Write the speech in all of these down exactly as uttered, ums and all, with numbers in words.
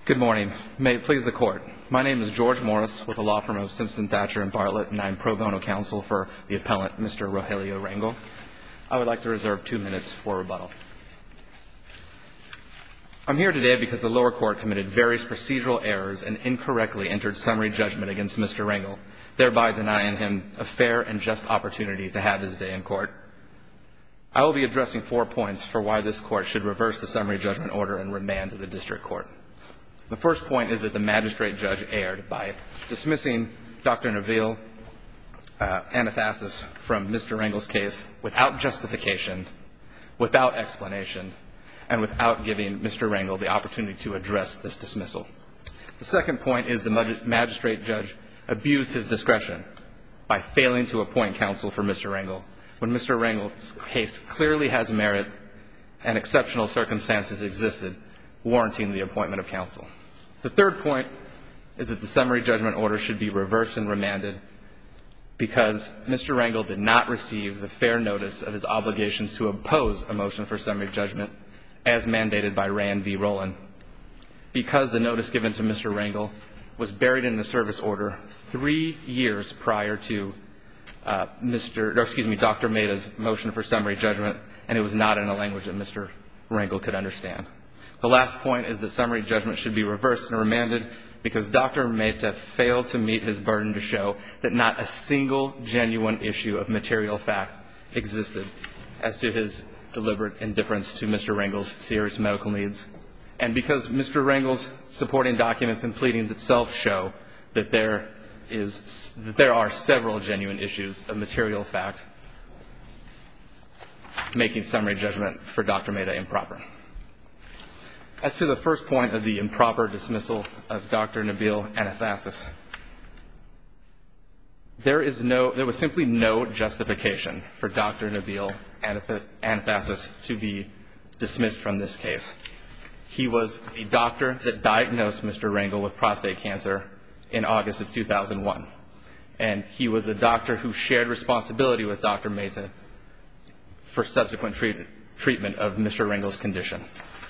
Good morning. May it please the Court. My name is George Morris with the law firm of Simpson, Thatcher, and Bartlett, and I'm pro bono counsel for the appellant, Mister Rogelio Rangel. I would like to reserve two minutes for rebuttal. I'm here today because the lower court committed various procedural errors and incorrectly entered summary judgment against Mister Rangel, thereby denying him a fair and just opportunity to have his day in court. I will be addressing four points for why this court should reverse the summary judgment order and remand to the district court. The first point is that the magistrate judge erred by dismissing Doctor Nabil uh, Anathasis from Mister Rangel's case without justification, without explanation, and without giving Mister Rangel the opportunity to address this dismissal. The second point is the magistrate judge abused his discretion by failing to appoint counsel for Mister Rangel when Mister Rangel's case clearly has merit and exceptional circumstances existed warranting the appointment of counsel. The third point is that the summary judgment order should be reversed and remanded because Mister Rangel did not receive the fair notice of his obligations to oppose a motion for summary judgment as mandated by Rand v. Rowland, because the notice given to Mister Rangel was buried in the service order three years prior to uh, Mister or excuse me, Doctor Mehta's motion for summary judgment, and it was not in a language that Mister Rangel could understand. The last point is that summary judgment should be reversed and remanded because Doctor Mehta failed to meet his burden to show that not a single genuine issue of material fact existed as to his deliberate indifference to Mister Rangel's serious medical needs. And because Mister Rangel's supporting documents and pleadings itself show that there is that there are several genuine issues of material fact, making summary judgment for Doctor Mehta improper. As to the first point of the improper dismissal of Doctor Nabil Anathasis, there is no, there was simply no justification for Doctor Nabil Anathasis to be dismissed from this case. He was the doctor that diagnosed Mister Rangel with prostate cancer in August of two thousand one, and he was a doctor who shared responsibility with Doctor Mehta for subsequent treat- treatment of Mister Rangel's condition.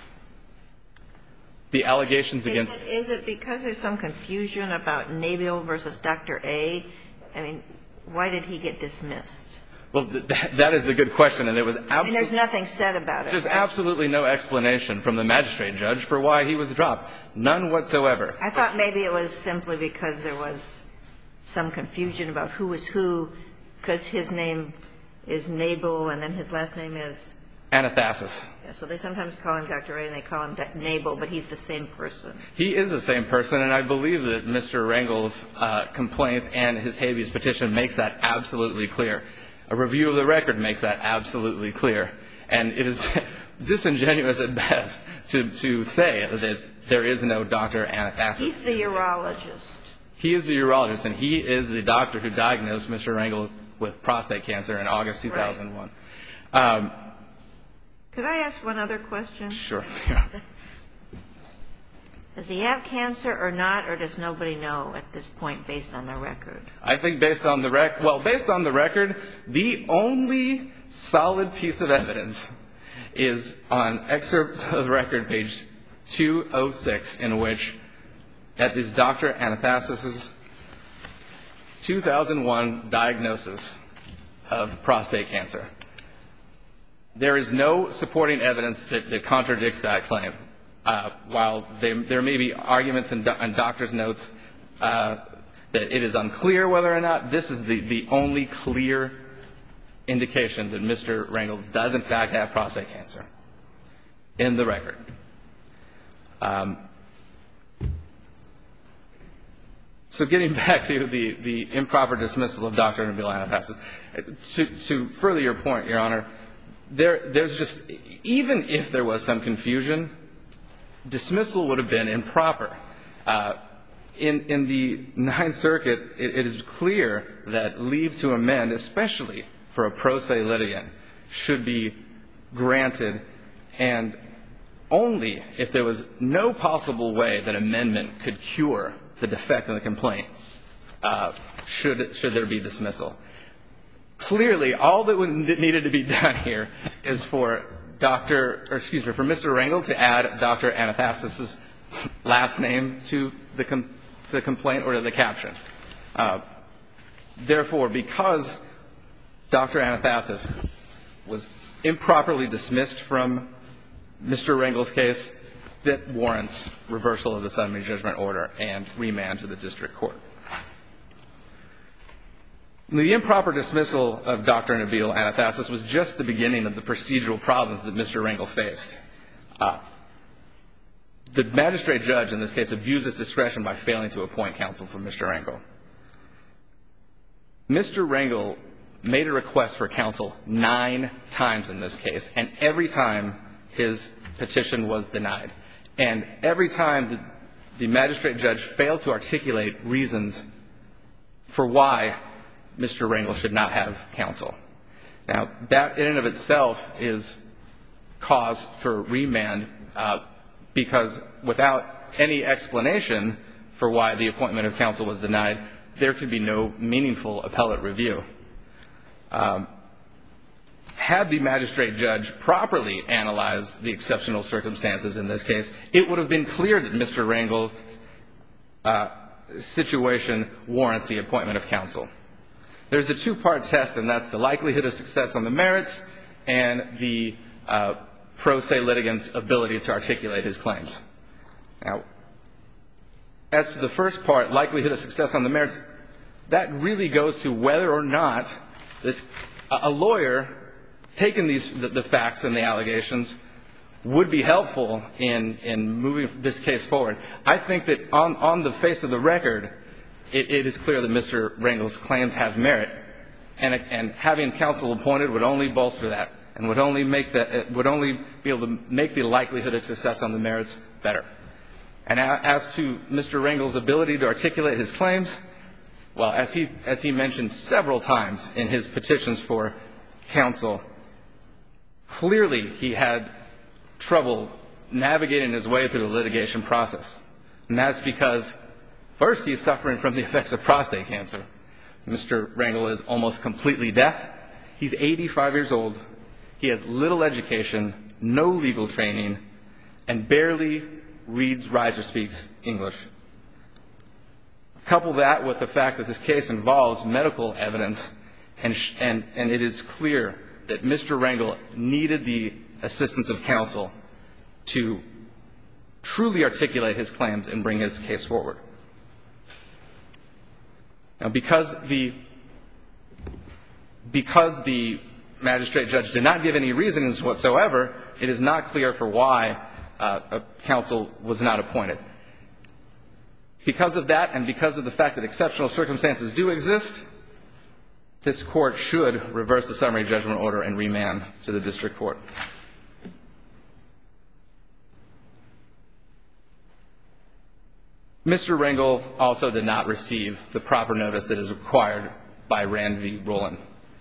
The allegations against... Is it, is it because there's some confusion about Nabil versus Doctor A? I mean, why did he get dismissed? Well, th- that is a good question, and there was absolutely... And there's nothing said about it. There's right? absolutely no explanation from the magistrate judge for why he was dropped. None whatsoever. I thought maybe it was simply because there was some confusion about who was who, because his name is Nabil and then his last name is... Anathasis. Yeah, so they sometimes call him Doctor A and they call him Nabil, but he's the same person. He is the same person, and I believe that Mister Rangel's uh, complaint and his habeas petition makes that absolutely clear. A review of the record makes that absolutely clear. And it is disingenuous at best to, to say that there is no Doctor Anathasis. He's the urologist. He is the urologist, and he is the doctor who diagnosed Mister Rangel with prostate cancer in August two thousand one. Right. Um, Could I ask one other question? Sure. Yeah. Does he have cancer or not, or does nobody know at this point based on the record? I think based on the rec- well, based on the record, the only solid piece of evidence is on excerpt of record page two oh six, in which that is Doctor Anathasis' two thousand one diagnosis of prostate cancer. There is no supporting evidence that, that contradicts that claim. Uh, while they, there may be arguments in, do, in doctor's notes uh, that it is unclear whether or not, this is the, the only clear indication that Mister Rangel does in fact have prostate cancer in the record. Um, so getting back to the, the improper dismissal of Doctor Nabil Anathasis, to, to further your point, Your Honor, There, there's just, even if there was some confusion, dismissal would have been improper. Uh, in, in the Ninth Circuit, it, it is clear that leave to amend, especially for a pro se litigant, should be granted, and only if there was no possible way that amendment could cure the defect in the complaint uh, should, should there be dismissal. Clearly, all that needed to be done here is for Doctor, or excuse me, for Mister Rangel to add Doctor Anathasis' last name to the, com- the complaint or to the caption. Uh, therefore, because Doctor Anathasis was improperly dismissed from Mister Rengel's case, that warrants reversal of the summary judgment order and remand to the district court. The improper dismissal of Doctor Nabil Anathasis was just the beginning of the procedural problems that Mister Rengel faced. Uh, the magistrate judge in this case abused his discretion by failing to appoint counsel for Mister Rengel. Mister Rengel made a request for counsel nine times in this case, and every time his petition was denied. And every time the, the magistrate judge failed to articulate reasons for why Mister Rengel should not have counsel. Now, that in and of itself is cause for remand, uh, because without any explanation for why the appointment of counsel was denied, there could be no meaningful appellate review. Um, had the magistrate judge properly analyzed the exceptional circumstances in this case, it would have been clear that Mister Rengel's uh, situation warrants the appointment of counsel. There's the two-part test, and that's the likelihood of success on the merits and the uh, pro se litigant's ability to articulate his claims. Now, as to the first part, likelihood of success on the merits, that really goes to whether or not this a lawyer taking these the, the facts and the allegations would be helpful in in moving this case forward. I think that on on the face of the record, It, it is clear that Mister Rengel's claims have merit, and, and having counsel appointed would only bolster that, and would only make that would only be able to make the likelihood of success on the merits better. And as to Mister Rengel's ability to articulate his claims, well, as he as he mentioned several times in his petitions for counsel, clearly he had trouble navigating his way through the litigation process, and that's because first, he's suffering from the effects of prostate cancer. Mister Rengel is almost completely deaf. He's eighty-five years old. He has little education, no legal training, and barely reads, writes, or speaks English. Couple that with the fact that this case involves medical evidence, and, sh- and, and it is clear that Mister Rengel needed the assistance of counsel to truly articulate his claims and bring his case forward. Now, because the because the magistrate judge did not give any reasons whatsoever, it is not clear for why uh, a counsel was not appointed. Because of that, and because of the fact that exceptional circumstances do exist, this court should reverse the summary judgment order and remand to the district court. Mister Rengel also did not receive the proper notice that is required by Rand v. Rowland.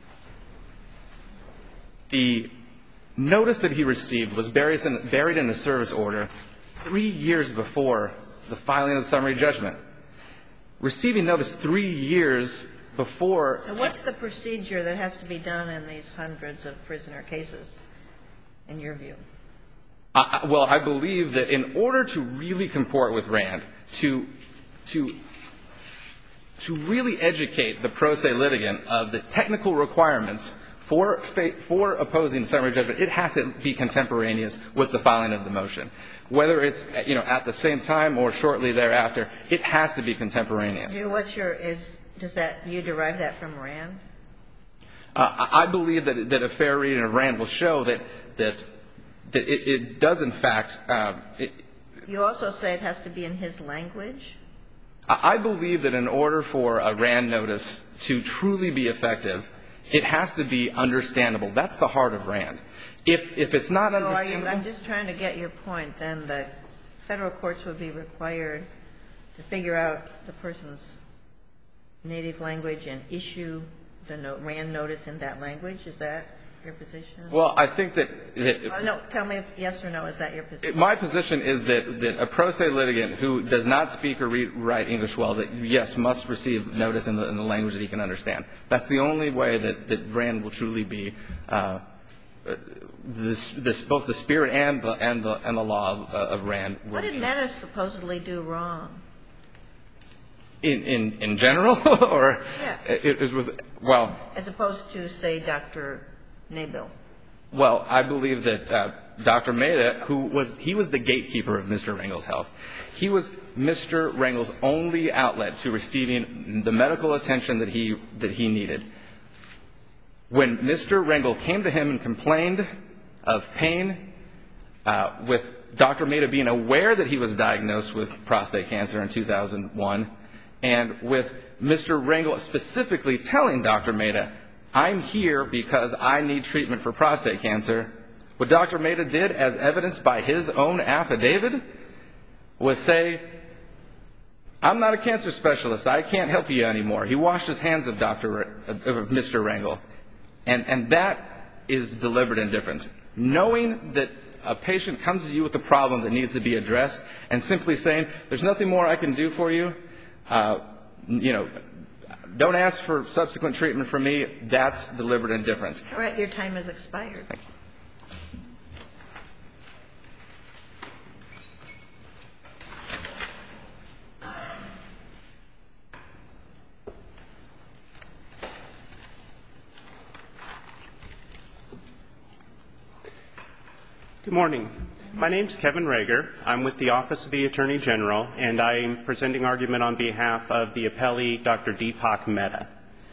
The notice that he received was buried in, buried in the service order three years before the filing of the summary judgment. Receiving notice three years before. So what's the procedure that has to be done in these hundreds of prisoner cases, in your view? Uh, well, I believe that in order to really comport with Rand, to to to really educate the pro se litigant of the technical requirements for for opposing summary judgment, it has to be contemporaneous with the filing of the motion. Whether it's, you know, at the same time or shortly thereafter, it has to be contemporaneous. Okay, what's your is does that you derive that from Rand? Uh, I believe that that a fair reading of Rand will show that that. That it, it does, in fact. Um, it, you also say it has to be in his language? I believe that in order for a Rand notice to truly be effective, it has to be understandable. That's the heart of Rand. If if it's not so understandable. Are you, I'm just trying to get your point. Then the federal courts would be required to figure out the person's native language and issue the no, Rand notice in that language. Is that your position? Well, I think that. that oh, no, tell me if yes or no. Is that your position? My position is that, that a pro se litigant who does not speak or read, write English well, that yes, must receive notice in the, in the language that he can understand. That's the only way that, that Rand will truly be uh, this, this, both the spirit and the, and the, and the law of, uh, of Rand. What did Mehta supposedly do wrong? In, in, in general? Or yeah. it, it was, well. As opposed to, say, Doctor Nabil. Well, I believe that uh, Doctor Mehta, who was, he was the gatekeeper of Mister Rengel's health. He was Mister Rengel's only outlet to receiving the medical attention that he, that he needed. When Mister Rengel came to him and complained of pain, uh, with Doctor Mehta being aware that he was diagnosed with prostate cancer in two thousand one, and with Mister Rengel specifically telling Doctor Mehta, I'm here because I need treatment for prostate cancer, what Doctor Mehta did, as evidenced by his own affidavit, was say, I'm not a cancer specialist. I can't help you anymore. He washed his hands of Doctor of Mister Rengel. And, and that is deliberate indifference. Knowing that a patient comes to you with a problem that needs to be addressed and simply saying, there's nothing more I can do for you, uh, you know, don't ask for subsequent treatment from me, that's deliberate indifference. All right, your time has expired. Thank you. Good morning. My name is Kevin Rager. I'm with the Office of the Attorney General, and I'm presenting argument on behalf of the appellee, Doctor Deepak Mehta.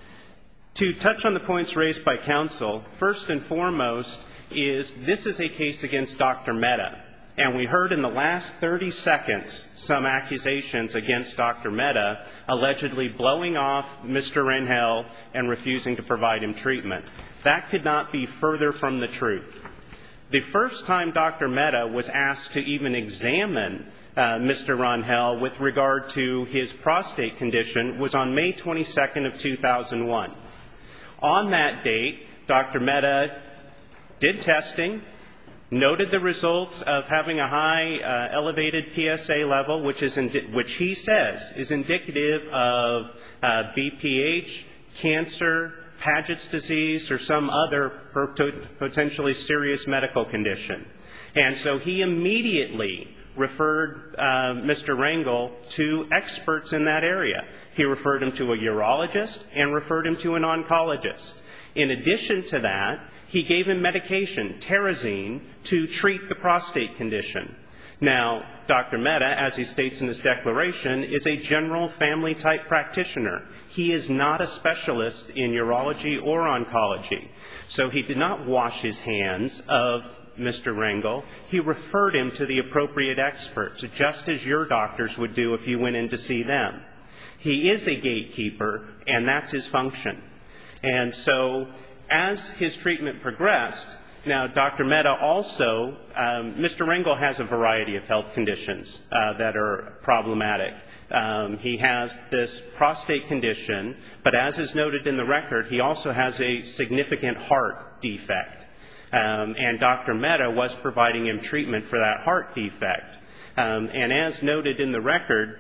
To touch on the points raised by counsel, first and foremost is this is a case against Doctor Mehta. And we heard in the last thirty seconds some accusations against Doctor Mehta allegedly blowing off Mister Rengel and refusing to provide him treatment. That could not be further from the truth. The first time Doctor Mehta was asked to even examine uh, Mister Rengel with regard to his prostate condition was on May twenty-second of two thousand one. On that date, Doctor Mehta did testing, noted the results of having a high uh, elevated P S A level, which, is indi- which he says is indicative of uh, B P H, cancer, Paget's disease, or some other potentially serious medical condition. And so he immediately referred uh, Mister Rengel to experts in that area. He referred him to a urologist and referred him to an oncologist. In addition to that, he gave him medication, Terrazine, to treat the prostate condition. Now, Doctor Mehta, as he states in his declaration, is a general family-type practitioner. He is not a specialist in urology or oncology. So he did not wash his hands of Mister Rengel. He referred him to the appropriate experts, just as your doctors would do if you went in to see them. He is a gatekeeper, and that's his function. And so as his treatment progressed, now, Doctor Mehta also, um, Mister Rengel has a variety of health conditions uh, that are problematic. Um, he has this prostate condition, but as is noted in the record, he also has a significant heart defect. Um, and Doctor Mehta was providing him treatment for that heart defect. Um, and as noted in the record,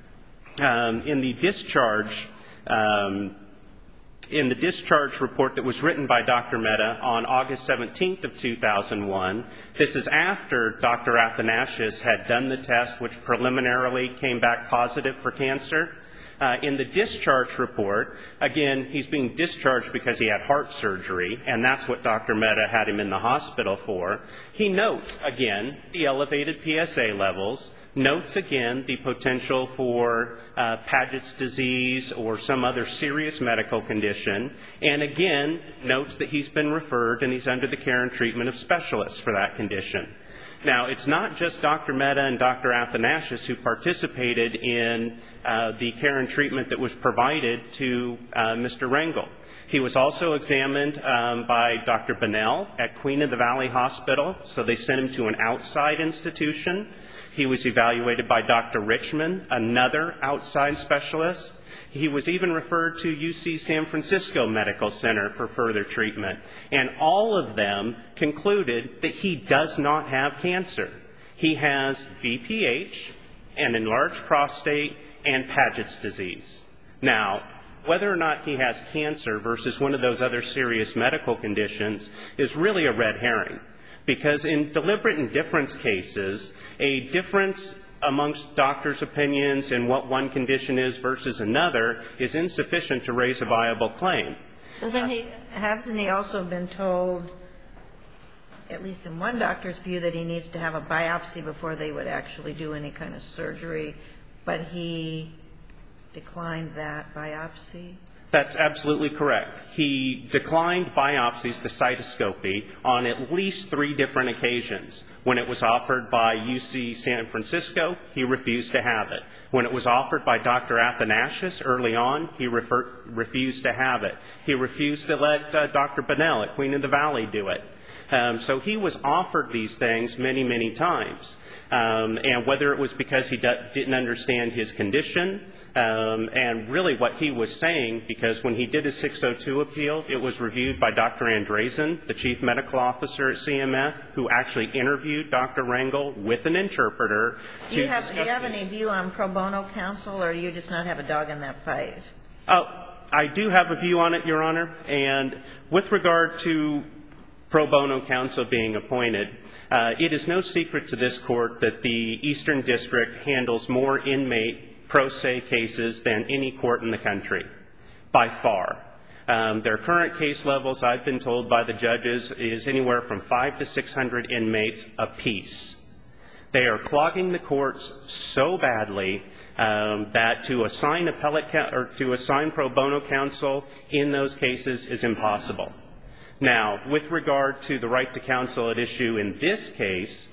um, in the discharge um, In the discharge report that was written by Doctor Mehta on August seventeenth of two thousand one, this is after Doctor Athanasius had done the test, which preliminarily came back positive for cancer. Uh, in the discharge report, again, he's being discharged because he had heart surgery, and that's what Doctor Mehta had him in the hospital for. He notes, again, the elevated P S A levels, notes again the potential for uh, Paget's disease or some other serious medical condition, and again notes that he's been referred and he's under the care and treatment of specialists for that condition. Now, it's not just Doctor Mehta and Doctor Athanasius who participated in uh, the care and treatment that was provided to uh, Mister Rengel. He was also examined um, by Doctor Bunnell at Queen of the Valley Hospital, so they sent him to an outside institution. He was evaluated by Doctor Richmond, another outside specialist. He was even referred to U C San Francisco Medical Center for further treatment. And all of them concluded that he does not have cancer. He has B P H, an enlarged prostate, and Paget's disease. Now, whether or not he has cancer versus one of those other serious medical conditions is really a red herring. Because in deliberate indifference cases, a difference amongst doctors' opinions in what one condition is versus another is insufficient to raise a viable claim. Doesn't he, hasn't he also been told, at least in one doctor's view, that he needs to have a biopsy before they would actually do any kind of surgery, but he declined that biopsy? That's absolutely correct. He declined biopsies, the cystoscopy, on at least three different occasions. When it was offered by U C San Francisco, he refused to have it. When it was offered by Doctor Athanasius early on, he refer, refused to have it. He refused to let uh, Doctor Bonnell at Queen of the Valley do it. Um, so he was offered these things many, many times. Um, and whether it was because he d- didn't understand his condition, um, and really what he was saying, because when he did his six oh two appeal, it was reviewed by Doctor Andreessen, the chief medical officer at C M F, who actually interviewed Doctor Rangel with an interpreter to do you have, discuss Do you have this. any view on pro bono counsel, or do you just not have a dog in that fight? Uh, I do have a view on it, Your Honor. And with regard to pro bono counsel being appointed, uh, it is no secret to this court that the Eastern District handles more inmate pro se cases than any court in the country, by far. Um, their current case levels, I've been told by the judges, is anywhere from five to six hundred inmates apiece. They are clogging the courts so badly um, that to assign appellate ca- or to assign pro bono counsel in those cases is impossible. Now, with regard to the right to counsel at issue in this case,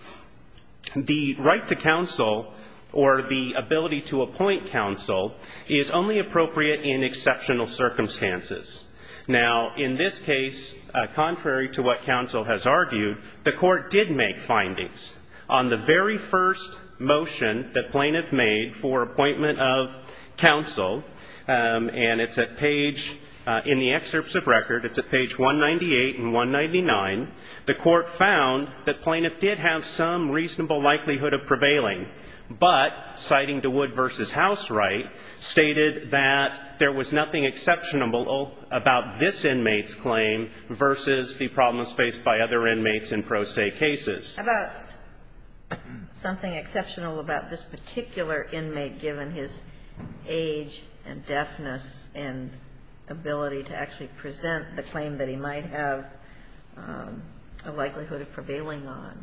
the right to counsel or the ability to appoint counsel is only appropriate in exceptional circumstances. Now, in this case, uh, contrary to what counsel has argued, the court did make findings. On the very first motion that plaintiff made for appointment of counsel, um, and it's at page Uh, in the excerpts of record, it's at page one ninety-eight and one ninety-nine, the court found that plaintiff did have some reasonable likelihood of prevailing, but, citing DeWood versus Housewright, stated that there was nothing exceptional about this inmate's claim versus the problems faced by other inmates in pro se cases. How about something exceptional about this particular inmate, given his age and deafness and ability to actually present the claim that he might have um, a likelihood of prevailing on?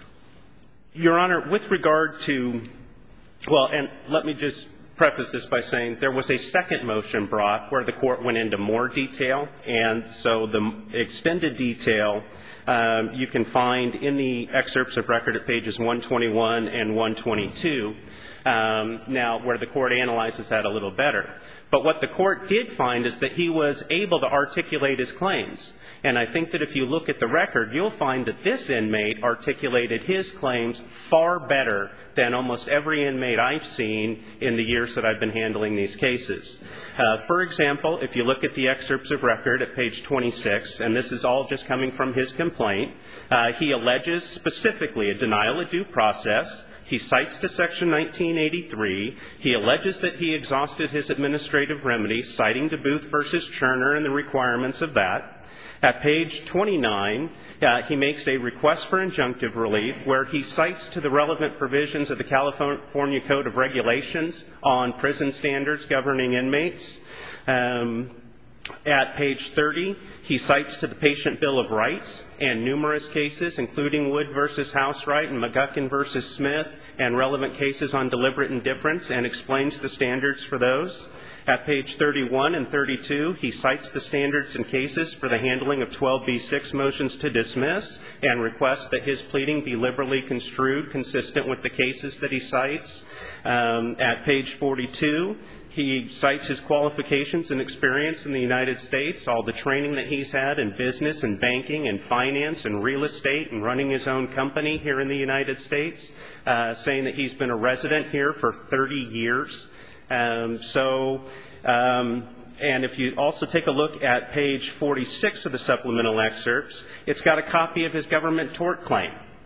Your Honor, with regard to, well, and let me just preface this by saying there was a second motion brought where the court went into more detail, and so the extended detail um, you can find in the excerpts of record at pages one twenty-one and one twenty-two, um, now where the court analyzes that a little better. But what the court did find is that he was able to articulate his claims. And I think that if you look at the record, you'll find that this inmate articulated his claims far better than almost every inmate I've seen in the years that I've been handling these cases. Uh, for example, if you look at the excerpts of record at page twenty-six, and this is all just coming from his complaint, uh, he alleges specifically a denial of due process. He cites to Section nineteen eighty-three. He alleges that he exhausted his administrative remedies, citing to Booth versus Cherner and the requirements of that. At page twenty-nine, uh, he makes a request for injunctive relief where he cites to the relevant provisions of the California Code of Regulations on prison standards governing inmates. Um, At page thirty, he cites to the Patient Bill of Rights and numerous cases, including Wood versus Housewright and McGuckin versus Smith, and relevant cases on deliberate indifference, and explains the standards for those. At page thirty-one and thirty-two, he cites the standards and cases for the handling of twelve B six motions to dismiss, and requests that his pleading be liberally construed, consistent with the cases that he cites. Um, at page forty-two, he cites his qualifications and experience in the United States, all the training that he's had in business and banking and finance and real estate and running his own company here in the United States, uh, saying that he's been a resident here for thirty years. Um, so, um, and if you also take a look at page forty-six of the supplemental excerpts, it's got a copy of his government tort claim.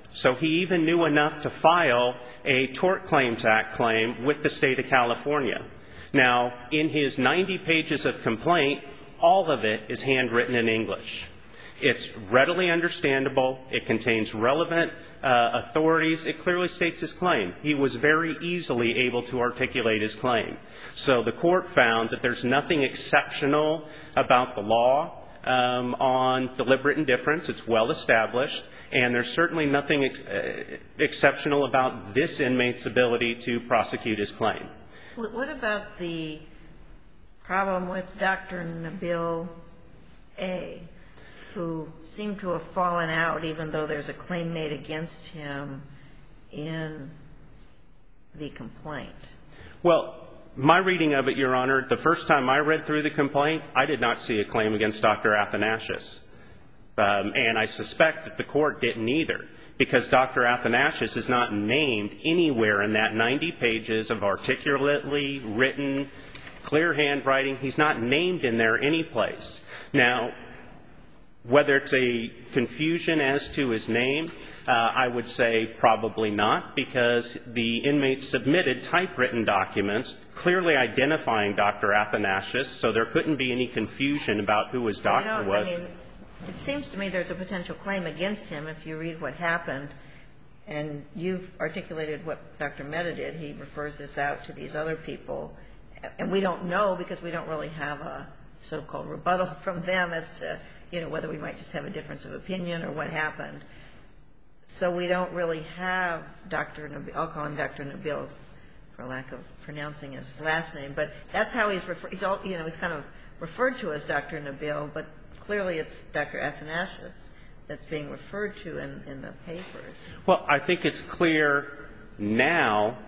So he even knew enough to file a Tort Claims Act claim with the state of California. Now, in his ninety pages of complaint, all of it is handwritten in English. It's readily understandable. It contains relevant uh, authorities. It clearly states his claim. He was very easily able to articulate his claim. So the court found that there's nothing exceptional about the law um, on deliberate indifference. It's well established. And there's certainly nothing ex- uh, exceptional about this inmate's ability to prosecute his claim. What about the problem with Doctor Nabil A., who seemed to have fallen out even though there's a claim made against him in the complaint? Well, my reading of it, Your Honor, the first time I read through the complaint, I did not see a claim against Doctor Athanasius. Um, and I suspect that the court didn't either, because Doctor Athanasius is not named anywhere in that ninety pages of articulately written, clear handwriting. He's not named in there any place. Now, whether it's a confusion as to his name, uh, I would say probably not, because the inmate submitted typewritten documents clearly identifying Doctor Athanasius, so there couldn't be any confusion about who his doctor you know, was. I mean, it seems to me there's a potential claim against him if you read what happened, and you've articulated what Doctor Mehta did. He refers this out to these other people, and we don't know because we don't really have a so-called rebuttal from them as to, you know, whether we might just have a difference of opinion or what happened. So we don't really have Doctor Nabil, I'll call him Doctor Nabil for lack of pronouncing his last name, but that's how he's referred, he's all, you know, he's kind of referred to as Doctor Nabil, but clearly it's Doctor Athanasius that's being referred to in, in the papers. Well, I think it's clear now,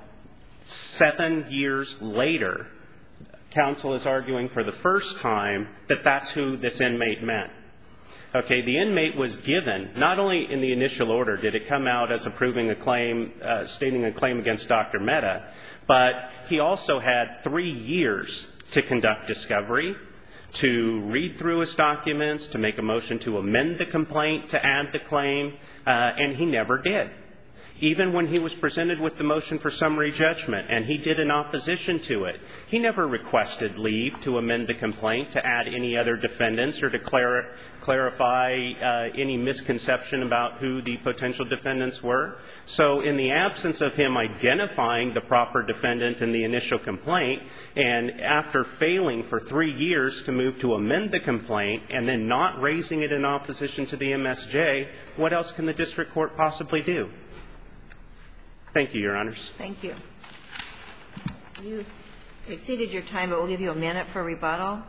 seven years later, counsel is arguing for the first time that that's who this inmate meant. Okay, the inmate was given, not only in the initial order did it come out as approving a claim, uh, stating a claim against Doctor Mehta, but he also had three years to conduct discovery, to read through his documents, to make a motion to amend the complaint, to add the claim, uh, and he never did. Even when he was presented with the motion for summary judgment and he did in opposition to it, he never requested leave to amend the complaint, to add any other defendants, or to clar- clarify uh, any misconception about who the potential defendants were. So in the absence of him identifying the proper defendant in the initial complaint, and after failing for three years to move to amend the complaint and then not raising it in opposition to the M S J, what else can the district court possibly do? Thank you, Your Honors. Thank you. You exceeded your time, but we'll give you a minute for rebuttal.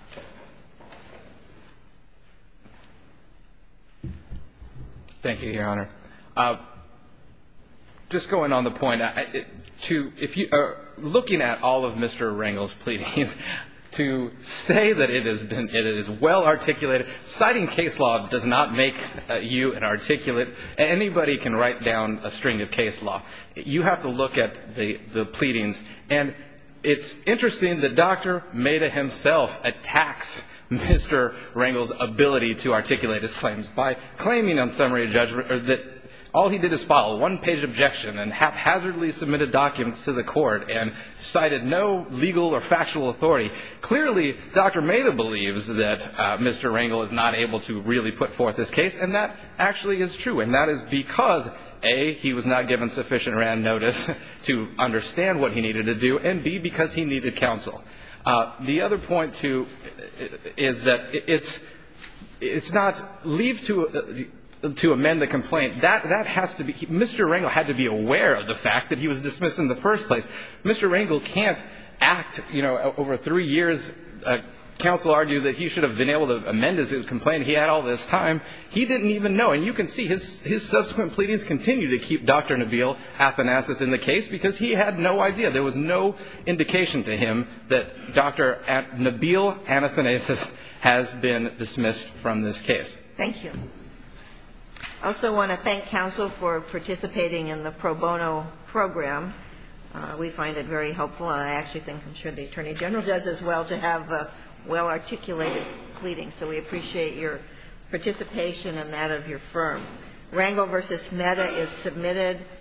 Thank you, Your Honor. Uh, just going on the point, I, it, to if you are looking at all of Mister Rangel's pleadings, to say that it has been, it is well articulated, citing case law does not make uh, you an articulate. Anybody can write down a string of case law. You have to look at the, the pleadings. And it's interesting that Doctor Mehta himself attacks Mister Rangel's ability to articulate his claims by claiming on summary judgment or that all he did is file a one-page objection and haphazardly submitted documents to the court and cited no legal or factual authority. Clearly, Doctor Mehta believes that uh, Mister Rangel is not able to really put forth his case, and that actually is true. And that is because, A, he was not given sufficient Rand notice to understand what he needed to do, and B, because he needed counsel. Uh, the other point, too, is that it's it's not leave to uh, to amend the complaint. That that has to be – Mister Rangel had to be aware of the fact that he was dismissed in the first place. Mister Rangel can't act, you know, over three years. Uh, counsel argued that he should have been able to amend his complaint. He had all this time. He didn't even know. And you can see his, his subsequent pleadings continue to keep Doctor Nabil Athanasius in the case because he had no idea. There was no indication to him that Doctor Nabil Athanasius has been dismissed from this case. Thank you. I also want to thank counsel for participating in the pro bono program. Uh, we find it very helpful, and I actually think, I'm sure the Attorney General does as well, to have uh, well-articulated pleadings. So we appreciate your participation and that of your firm. Rangel versus Mehta is submitted.